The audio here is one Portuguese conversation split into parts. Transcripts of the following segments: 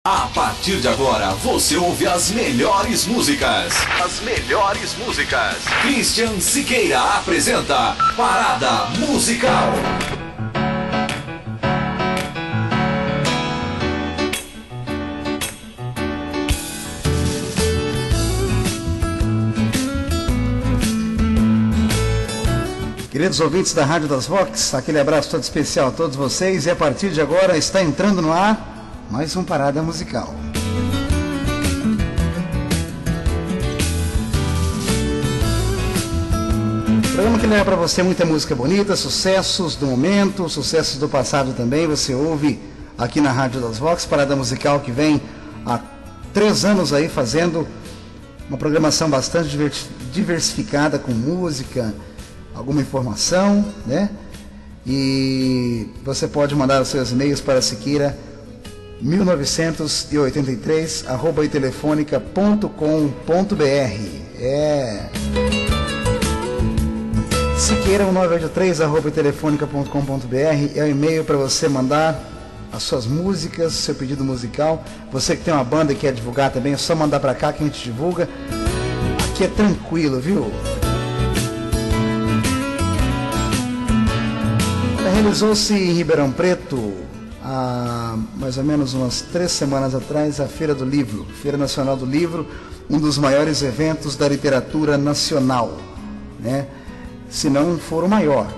A partir de agora, você ouve as melhores músicas. As melhores músicas. Christian Siqueira apresenta Parada Musical. Queridos ouvintes da Rádio das Vox, aquele abraço todo especial a todos vocês. E a partir de agora está entrando no ar mais um Parada Musical. Programa que leva para você muita música bonita, sucessos do momento, sucessos do passado também. Você ouve aqui na Rádio das Vox, Parada Musical que vem há 3 anos aí fazendo uma programação bastante diversificada com música, alguma informação, né? E você pode mandar os seus e-mails para Siqueira 1983@itelefonica.com.br. Siqueira 1983@itelefonica.com.br é o e-mail para você mandar as suas músicas, seu pedido musical. Você que tem uma banda e quer divulgar também, é só mandar para cá que a gente divulga. Aqui é tranquilo, viu? Realizou-se em Ribeirão Preto, há mais ou menos umas 3 semanas atrás, a Feira do Livro, Feira Nacional do Livro, um dos maiores eventos da literatura nacional, né? Se não for o maior.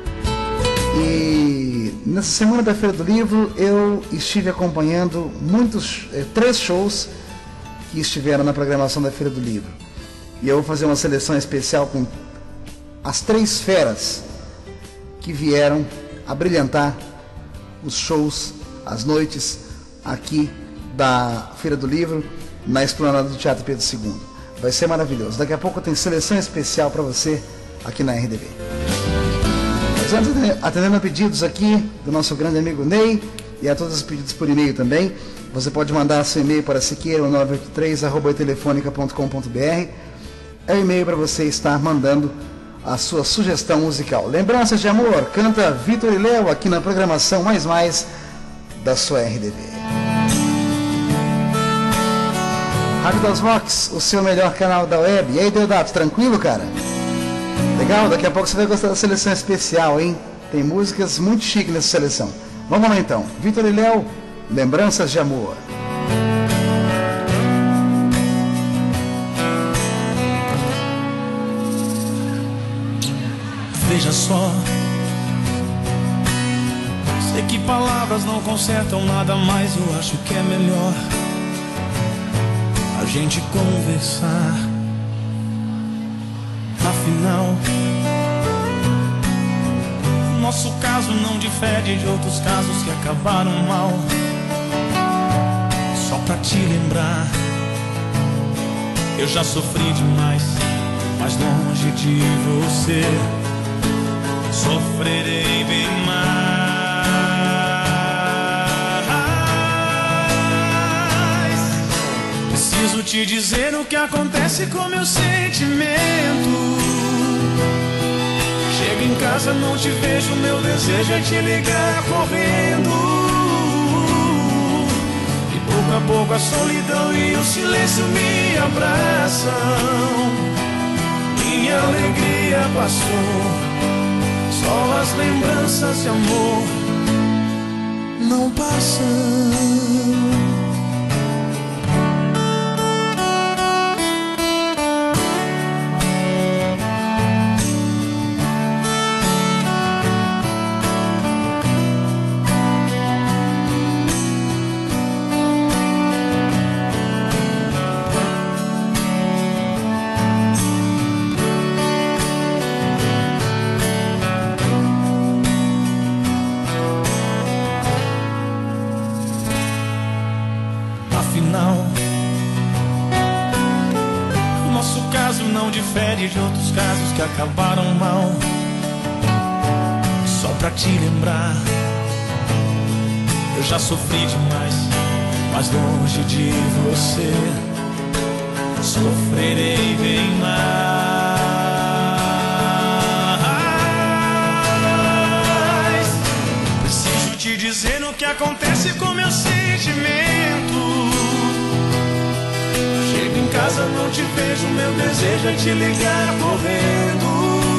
E nessa semana da Feira do Livro eu estive acompanhando 3 shows que estiveram na programação da Feira do Livro. E eu vou fazer uma seleção especial com as 3 feras que vieram a brilhantar os shows, as noites aqui da Feira do Livro, na esplanada do Teatro Pedro II. Vai ser maravilhoso. Daqui a pouco tem seleção especial para você aqui na RDB. Mas antes, atendendo a pedidos aqui do nosso grande amigo Ney e a todos os pedidos por e-mail também, você pode mandar seu e-mail para siqueira983@itelefonica.com.br. É o e-mail para você estar mandando a sua sugestão musical. Lembranças de Amor, canta Vitor e Léo aqui na programação Mais da sua RDB. Rádio das Vox, o seu melhor canal da web. E aí, Deodato, tranquilo, cara? Legal? Daqui a pouco você vai gostar da seleção especial, hein? Tem músicas muito chiques nessa seleção. Vamos lá então. Vitor e Léo, Lembranças de Amor. Veja só, sei que palavras não consertam nada, mas eu acho que é melhor a gente conversar. Afinal, nosso caso não difere de outros casos que acabaram mal. Só pra te lembrar, eu já sofri demais, mas longe de você sofrerei bem mais. Preciso te dizer o que acontece com meu sentimento. Chego em casa, não te vejo, meu desejo é te ligar correndo. E pouco a pouco a solidão e o silêncio me abraçam. Minha alegria passou, só as lembranças de amor não passam. Difere de outros casos que acabaram mal. Só pra te lembrar, eu já sofri demais, mas longe de você sofrerei bem mais. Preciso te dizer o que acontece com meu sentimento. te vejo, meu desejo é te ligar correndo.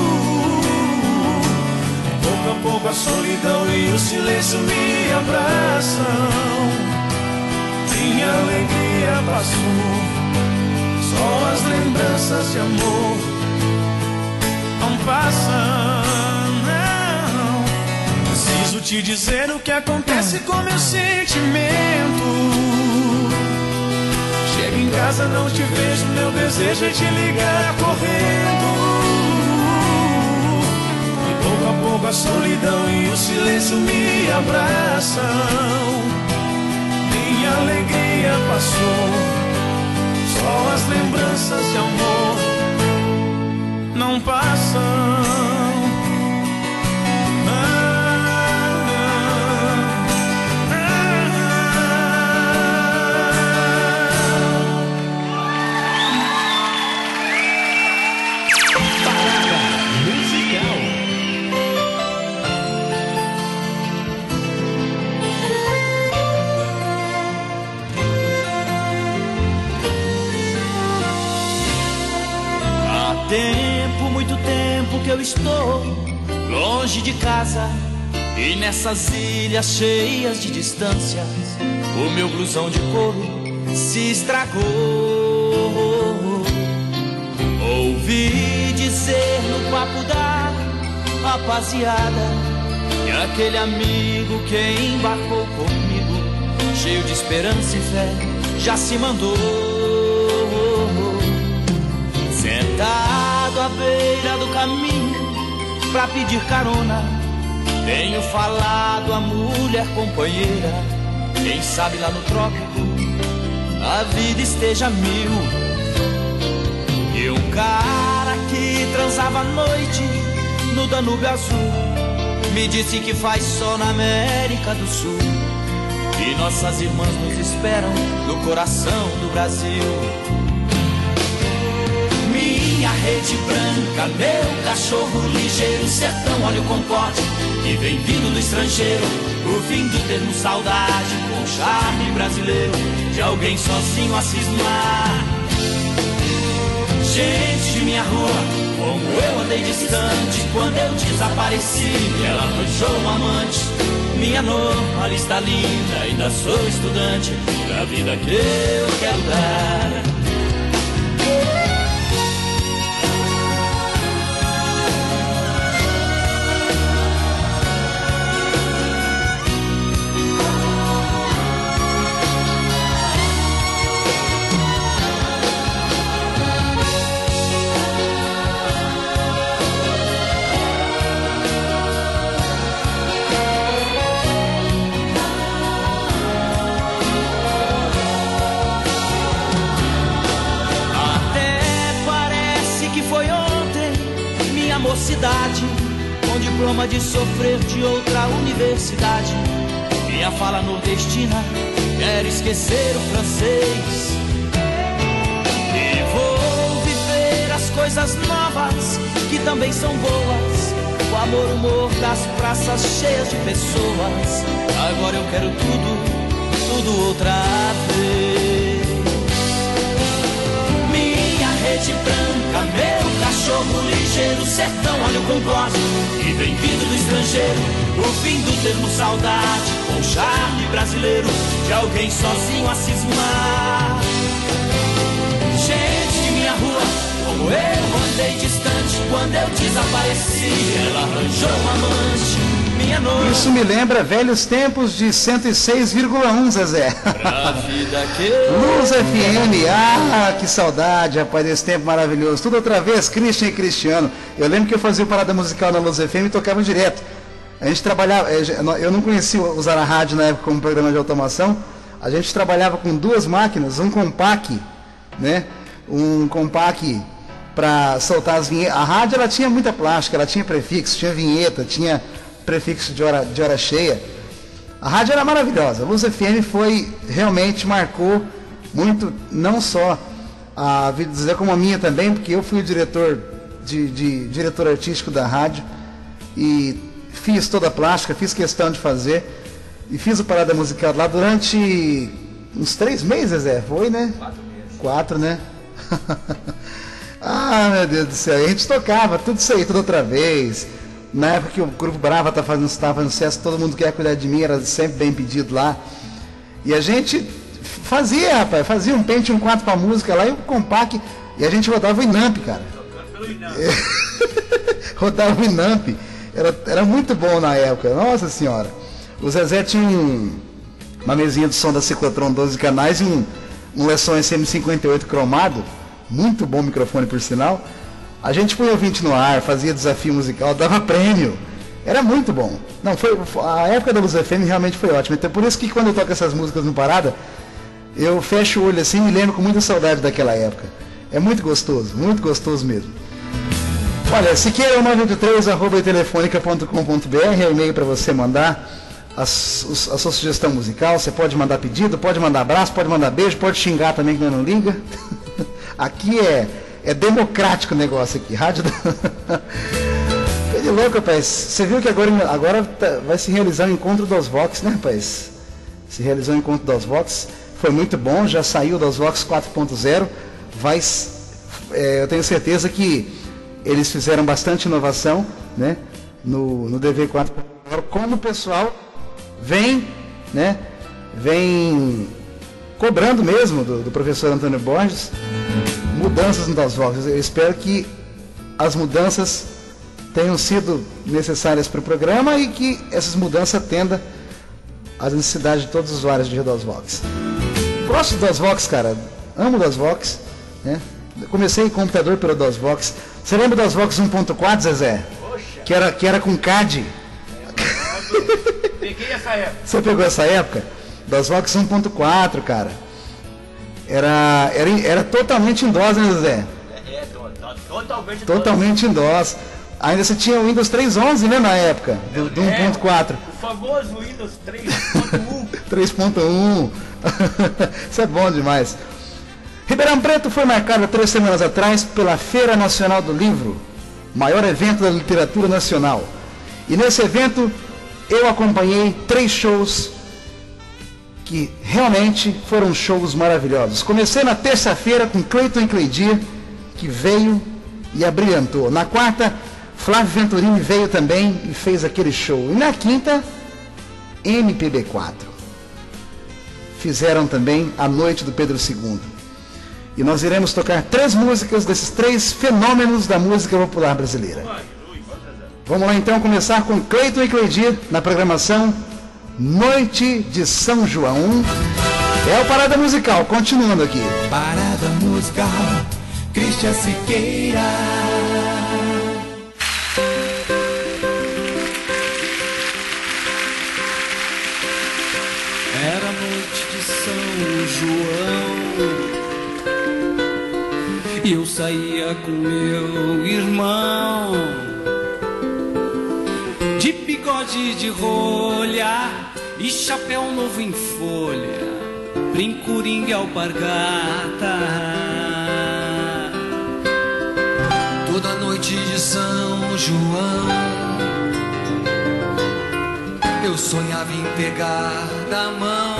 Pouco a pouco a solidão e o silêncio me abraçam. Minha alegria passou, só as lembranças de amor não passam, não. Preciso te dizer o que acontece com meu sentimento. Chego em casa, não te vejo, meu desejo é te ligar correndo. E pouco a pouco a solidão e o silêncio me abraçam. Minha alegria passou, só as lembranças de amor não passam. Tempo, muito tempo que eu estou longe de casa, e nessas ilhas cheias de distâncias o meu blusão de couro se estragou. Ouvi dizer no papo da rapaziada que aquele amigo que embarcou comigo, cheio de esperança e fé, já se mandou. Sentado à beira do caminho pra pedir carona, tenho falado à mulher companheira, quem sabe lá no trópico a vida esteja mil. E um cara que transava à noite no Danúbio Azul me disse que faz sol na América do Sul, e nossas irmãs nos esperam no coração do Brasil. Minha rede branca, meu cachorro ligeiro, sertão, olha o concorde que vem vindo do estrangeiro. O fim do termo saudade, com charme brasileiro, de alguém sozinho a cismar. Gente de minha rua, como eu andei distante, quando eu desapareci, ela arranjou um amante. Minha norma está linda, ainda sou estudante da vida que eu quero dar. Mocidade, com diploma de sofrer de outra universidade. Minha fala nordestina, quero esquecer o francês. E vou viver as coisas novas, que também são boas. O amor, o humor das praças cheias de pessoas. Agora eu quero tudo, tudo outra vez. Minha rede branca, meu cachorro ligeiro, sertão, olha o concorde que vem vindo do estrangeiro. O fim do termo saudade, com charme brasileiro, de alguém sozinho a cismar. Gente de minha rua, como eu andei distante, quando eu desapareci, ela arranjou um amante. Minha noiva. Isso me lembra velhos tempos de 106,1, Zezé. Pra vida que Luz FM, ah, que saudade, rapaz, desse tempo maravilhoso. Tudo outra vez, Christian e Cristiano. Eu lembro que eu fazia parada musical na Luz FM e tocava direto. A gente trabalhava, eu não conhecia usar a rádio na época como programa de automação. A gente trabalhava com duas máquinas, um compact, né? Um compact para soltar as vinhetas. A rádio, ela tinha muita plástica, ela tinha prefixo, tinha vinheta, tinha prefixo de hora cheia. A rádio era maravilhosa. A Luz FM realmente marcou muito, não só a vida do Zé, como a minha também, porque eu fui o diretor artístico da rádio e fiz toda a plástica, fiz questão de fazer e fiz o Parada Musical lá durante uns 3 meses, Zé, foi, né? 4 meses. 4, né? Ah, meu Deus do céu, a gente tocava tudo isso aí, tudo outra vez. Na época que o Grupo Brava estava fazendo sucesso, Todo Mundo Quer Cuidar de Mim, era sempre bem pedido lá. E a gente fazia, rapaz, fazia um pente, um 4 pra música lá e um compact, e a gente rodava o Inamp, cara. Rodava o Inamp, era muito bom na época, nossa senhora. O Zezé tinha uma mesinha de som da Ciclotron 12 canais e um Lesson SM58 cromado, muito bom microfone por sinal. A gente põe ouvinte no ar, fazia desafio musical, dava prêmio. Era muito bom. Não, a época da Luz FM realmente foi ótima. Então por isso que quando eu toco essas músicas no Parada, eu fecho o olho assim e me lembro com muita saudade daquela época. É muito gostoso mesmo. Olha, siqueira983@telefonica.com.br é o e-mail para você mandar a sua sugestão musical. Você pode mandar pedido, pode mandar abraço, pode mandar beijo, pode xingar também que não liga. Aqui é democrático o negócio aqui. Rádio É de louco, rapaz. Você viu que agora vai se realizar o encontro dos Vox, né, rapaz? Se realizou o encontro dos Vox. Foi muito bom, já saiu dos Vox 4.0. Eu tenho certeza que eles fizeram bastante inovação, né, no DV 4.0. Como o pessoal vem cobrando mesmo do professor Antônio Borges mudanças no DOS Vox. Eu espero que as mudanças tenham sido necessárias para o programa e que essas mudanças atendam às necessidades de todos os usuários de DOS Vox. Gosto do DOS Vox, cara. Amo o DOS Vox, né? Comecei em computador pelo DOS Vox. Você lembra do DOS Vox 1.4, Zezé? Que era com CAD. Peguei essa época. Você pegou essa época? DOS Vox 1.4, cara. Era totalmente em DOS, né, Zezé? Totalmente em DOS. Ainda você tinha o Windows 3.11, né, na época, do 1.4. O famoso Windows 3.1. 3.1. Isso é bom demais. Ribeirão Preto foi marcado 3 semanas atrás pela Feira Nacional do Livro, maior evento da literatura nacional. E nesse evento eu acompanhei 3 shows que realmente foram shows maravilhosos. Comecei na terça-feira com Cleiton e Cleidir, que veio e abrilhantou. Na quarta, Flávio Venturini veio também e fez aquele show. E na quinta, MPB4. Fizeram também a Noite do Pedro II. E nós iremos tocar 3 músicas desses 3 fenômenos da música popular brasileira. Vamos lá então começar com Cleiton e Cleidir na programação Noite de São João. É o Parada Musical, continuando aqui. Parada Musical, Cristian Siqueira. Era noite de São João e eu saía com meu irmão, de bigode de rolha e chapéu novo em folha, brinco-ringue e alpargata. Toda noite de São João eu sonhava em pegar da mão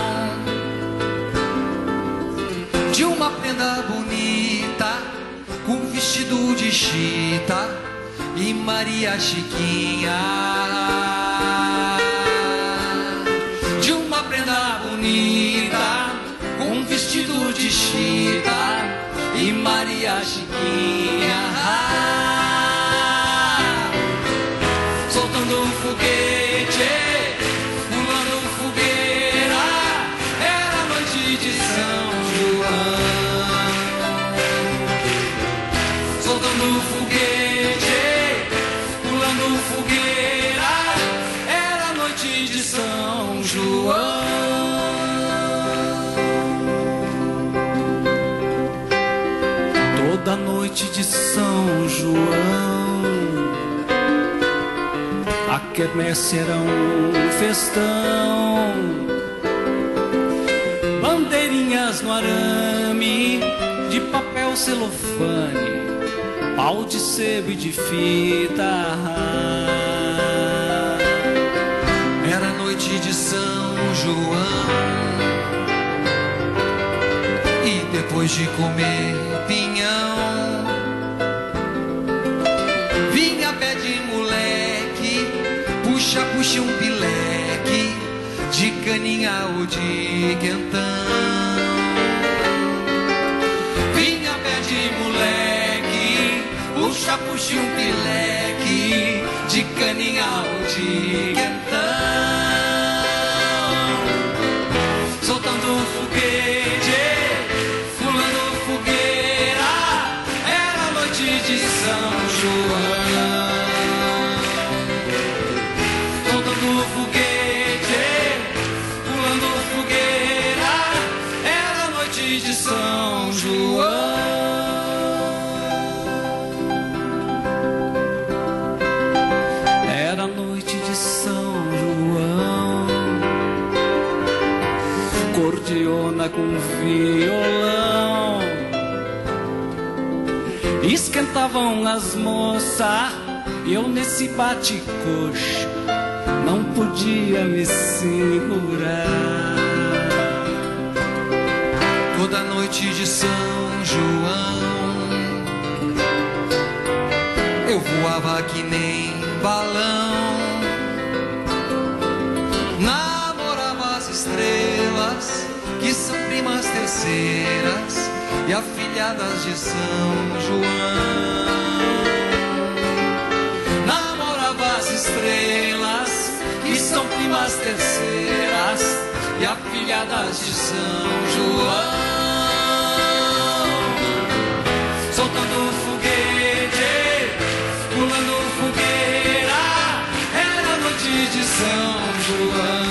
de uma prenda bonita, com vestido de chita e Maria Chiquinha. De uma prenda bonita, com vestido de chita e Maria Chiquinha. Soltando um foguete, pulando fogueira, era noite de São João. Soltando um foguete, pulando fogueira, era noite de São João. Toda noite de São João a quermesse era um festão, bandeirinhas no arame de papel celofane, pau de sebo e de fita. Era noite de São João, E depois de comer pinhão, vinha a pé de moleque, puxa um pileque, de caninha ou de quentão. Vinha a pé de moleque, puxa um pileque, de caninha ou de quentão. Soltando foguete, pulando fogueira, era noite de São João. Soltando foguete, pulando fogueira, era noite de São João. Era noite de São João, cordiona com violão, esquentavam as moças e eu nesse bate-coxa não podia me segurar. Toda noite de São João eu voava que nem balão, namorava as estrelas que são primas terceiras e afilhadas de São João. Namorava as estrelas que são primas terceiras e afilhadas de São João. Soltando foguete, pulando fogueira, era noite de São João.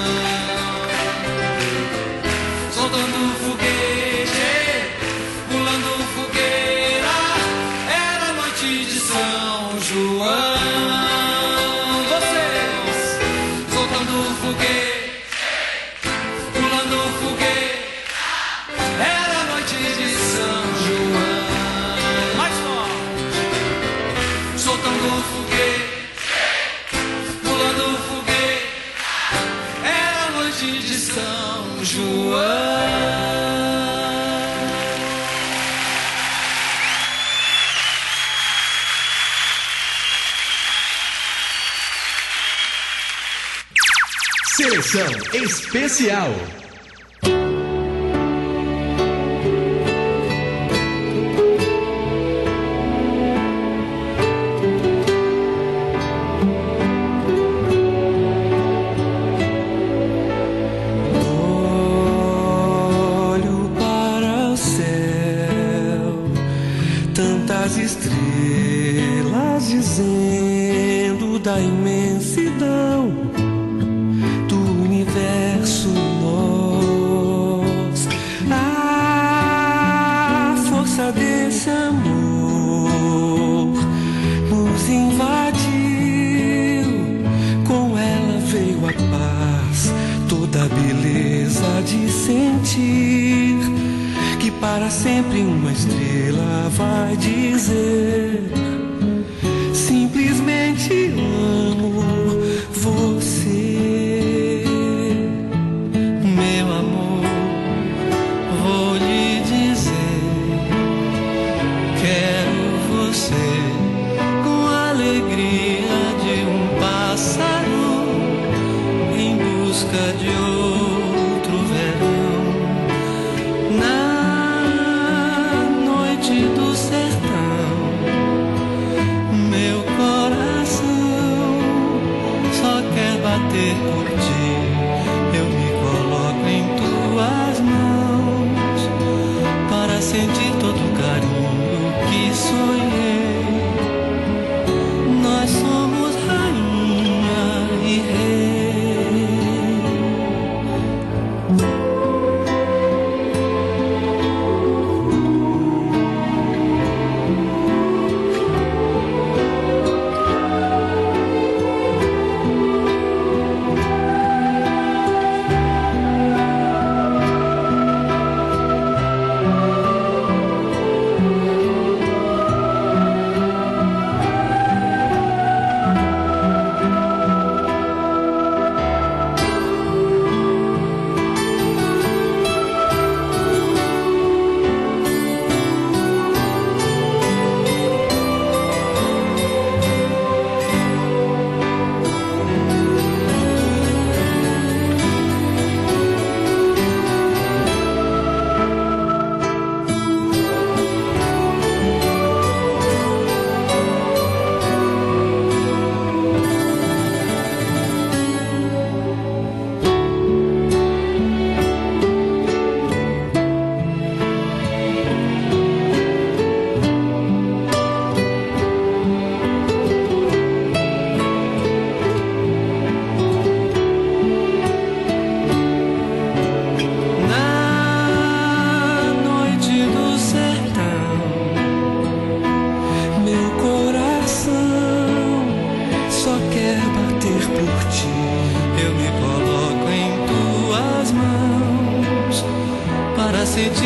Soltando foguete, pulando fogueira, era noite de São João. Vocês, soltando foguete, pulando fogueira, era noite de São João. Mais forte, soltando foguete, pulando fogueira, era noite de São João. Seleção especial. Olho para o céu, tantas estrelas dizendo da imensidão do universo nós. A força desse amor nos invadiu, com ela veio a paz, toda a beleza de sentir que para sempre uma estrela vai dizer: simplesmente amo você, meu amor. Vou lhe dizer, quero você com a alegria de um pássaro em busca de outro verão. Na noite do sertão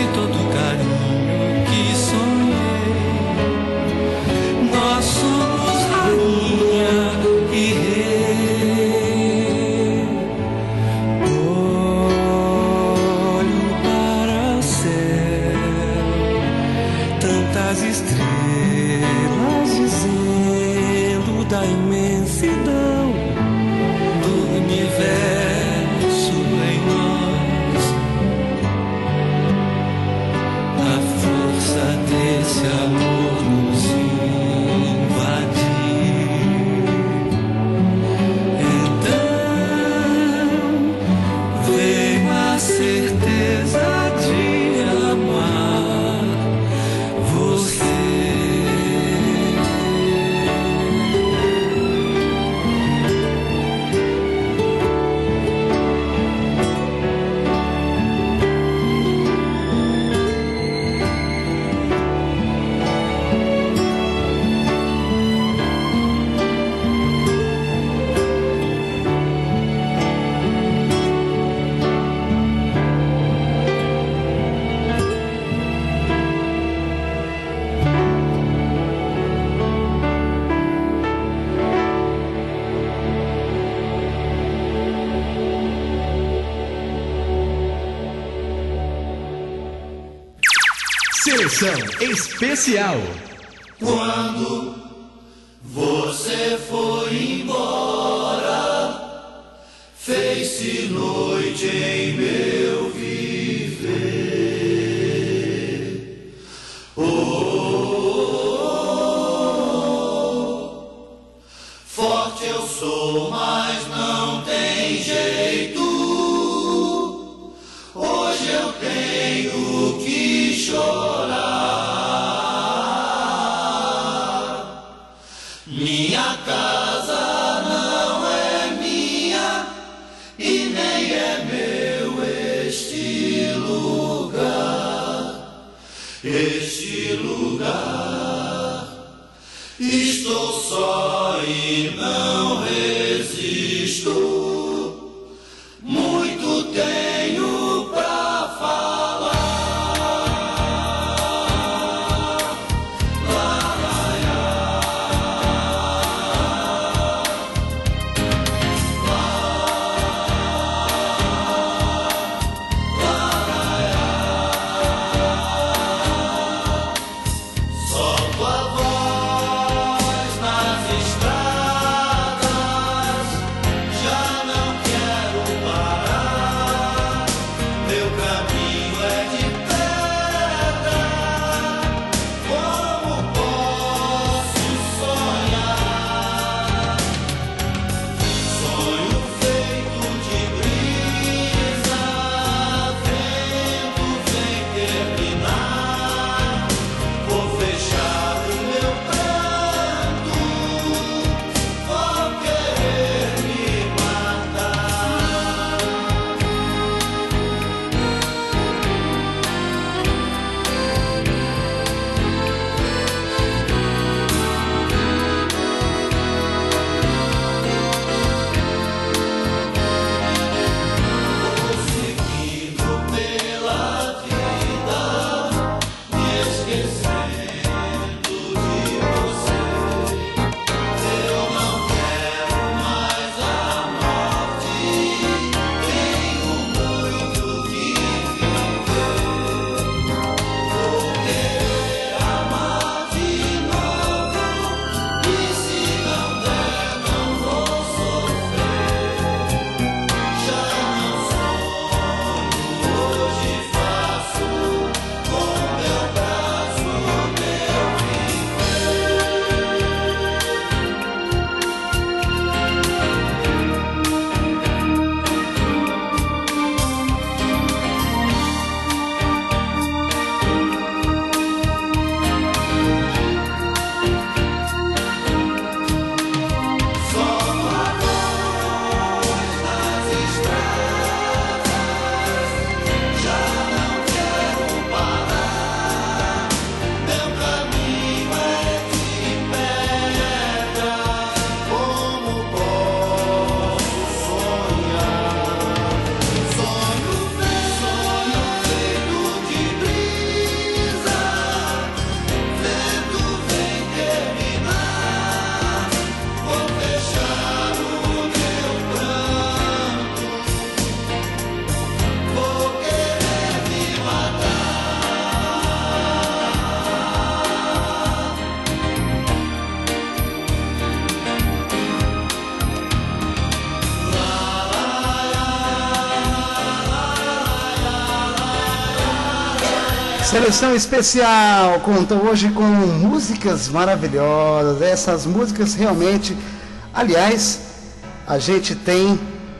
de todo o carinho que sonhei. Nós somos rainha e rei. Olho para o céu, tantas estrelas dizendo da imensidão do universo em nós. A força desse amor nos invadiu. Então veio a certeza de amar você. Seleção especial. Quando você foi embora, fez-se noite em meu viver. Forte eu sou, mas não tem jeito. Hoje eu tenho que chorar. Minha casa não é minha e nem é meu este lugar. Este lugar. Estou só e não resisto. Muito tenho pra falar. Só tua voz nas estradas Seleção especial conta hoje com músicas maravilhosas. Essas músicas realmente, aliás, a gente tem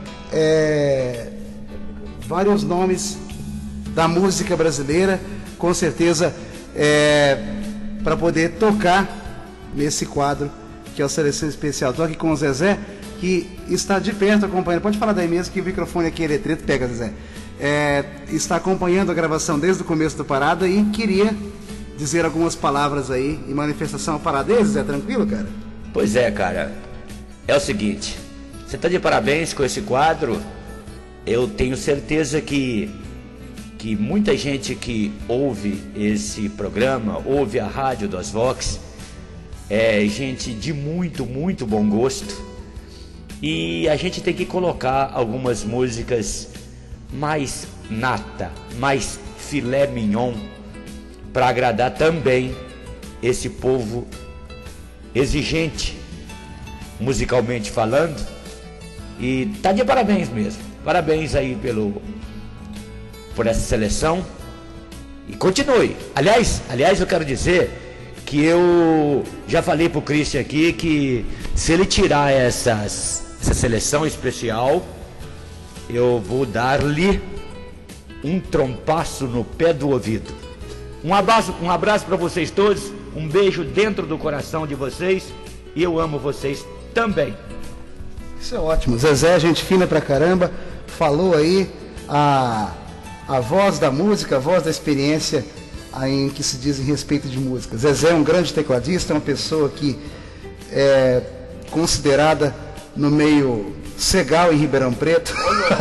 vários nomes da música brasileira, com certeza, para poder tocar nesse quadro que é a Seleção Especial. Estou aqui com o Zezé, que está de perto acompanhando. Pode falar daí mesmo, que o microfone aqui é treta, pega, Zezé. Está acompanhando a gravação desde o começo da parada e queria dizer algumas palavras aí em manifestação à parada. Zezé, tranquilo, cara? Pois é, cara. É o seguinte, você está de parabéns com esse quadro. Eu tenho certeza que muita gente que ouve esse programa, ouve a rádio do Asvox, é gente de muito, muito bom gosto. E a gente tem que colocar algumas músicas mais nata, mais filé mignon, para agradar também esse povo exigente, musicalmente falando. E tá de parabéns mesmo. Parabéns aí por essa seleção. E continue. Aliás, eu quero dizer que eu já falei pro Christian aqui que se ele tirar essa seleção especial, eu vou dar-lhe um trompaço no pé do ouvido. Um abraço para vocês todos, um beijo dentro do coração de vocês, e eu amo vocês também. Isso é ótimo. Zezé, gente fina pra caramba, falou aí a voz da música, a voz da experiência em que se diz em respeito de música. Zezé é um grande tecladista, é uma pessoa que é considerada no meio Segal em Ribeirão Preto.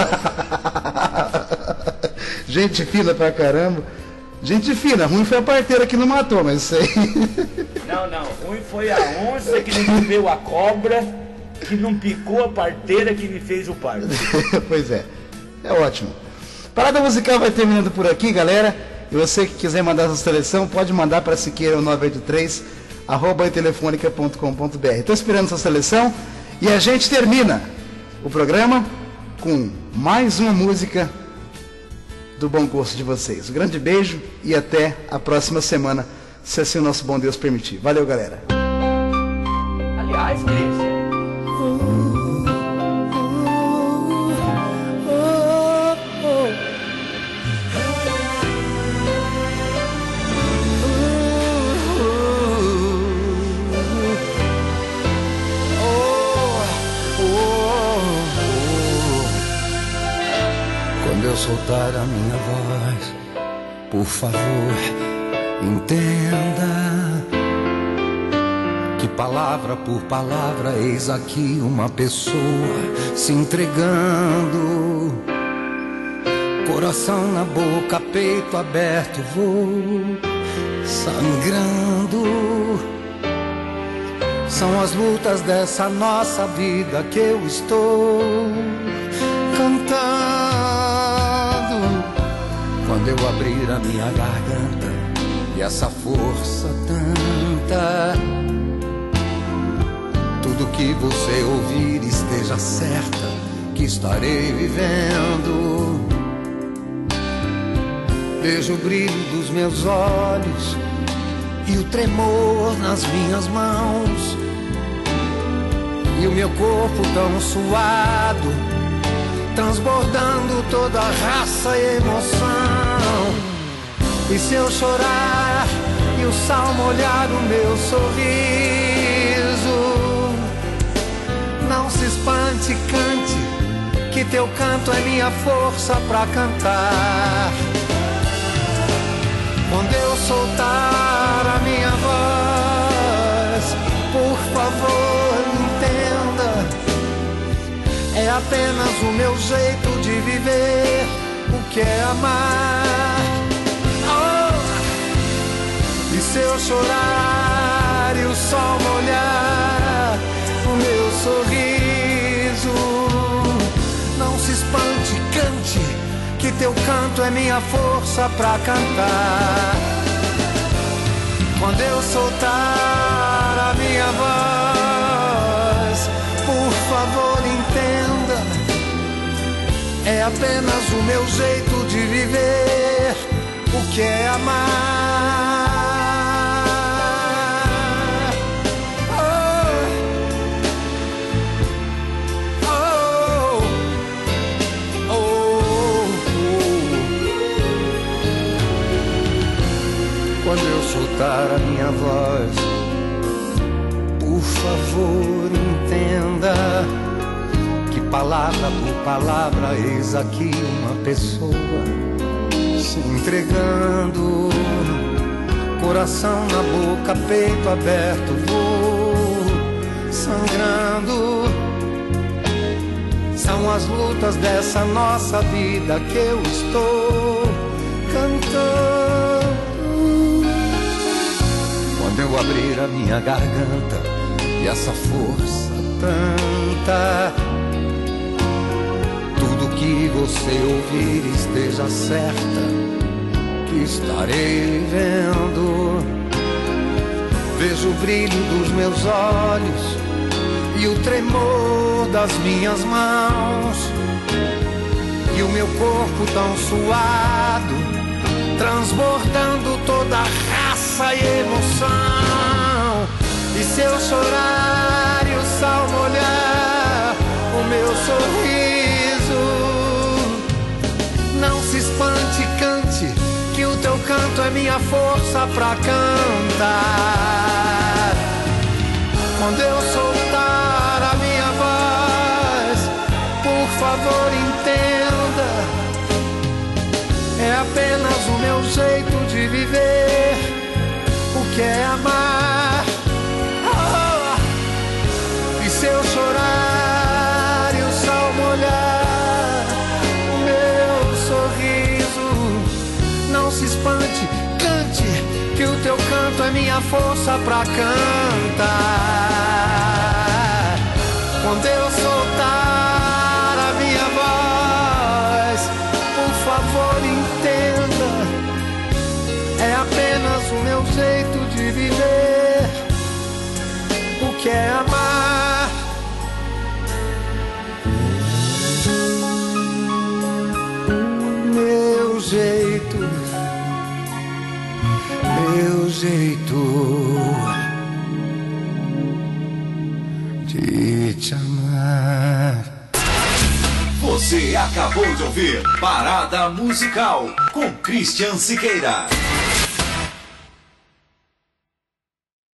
Gente fina pra caramba. Gente fina, ruim foi a parteira que não matou, mas isso aí. Não, ruim foi a onça que não comeu a cobra, que não picou a parteira que me fez o parto. Pois é ótimo. Parada musical vai terminando por aqui, galera. E você que quiser mandar sua seleção, pode mandar para siqueira983@telefonica.com.br. Estou esperando sua seleção e a gente termina o programa com mais uma música do bom gosto de vocês. Um grande beijo e até a próxima semana, se assim o nosso bom Deus permitir. Valeu, galera. Aliás, Christian, quando eu soltar a minha voz, por favor, entenda que palavra por palavra eis aqui uma pessoa se entregando, coração na boca, peito aberto, vou sangrando. São as lutas dessa nossa vida que eu estou cantando. Quando eu abrir a minha garganta e essa força tanta, tudo que você ouvir esteja certa que estarei vivendo. Vejo o brilho dos meus olhos e o tremor nas minhas mãos, e o meu corpo tão suado, transbordando toda a raça e emoção. E se eu chorar e o sal molhar o meu sorriso, não se espante, cante, que teu canto é minha força pra cantar. Quando eu soltar a minha voz, por favor, entenda, é apenas o meu jeito de viver o que é amar. Oh! E se eu chorar e o sol molhar o meu sorriso, não se espante, cante, que teu canto é minha força pra cantar. Quando eu soltar a minha voz, por favor, entenda, é apenas o meu jeito de viver o que é amar. Quando eu soltar a minha voz, por favor entenda que palavra por palavra eis aqui uma pessoa se entregando, coração na boca, peito aberto, vou sangrando. São as lutas dessa nossa vida que eu estou cantando. Quando eu abrir a minha garganta e essa força tanta, tudo que você ouvir esteja certa que estarei vendo. Vejo o brilho dos meus olhos e o tremor das minhas mãos, e o meu corpo tão suado, transbordando toda a raça e emoção. E se eu chorar e o sal molhar o meu sorriso, não se espante, cante, que o teu canto é minha força pra cantar. Quando eu soltar a minha voz, por favor entenda, é apenas o meu jeito de viver o que é amar. Oh, e se eu chorar e o sol molhar o meu sorriso, não se espante, cante, que o teu canto é minha força pra cantar. Quando eu soltar a minha voz, por favor entenda, é apenas o meu jeito de viver o que é amar. Meu jeito, meu jeito de te amar. Você acabou de ouvir Parada Musical com Christian Siqueira.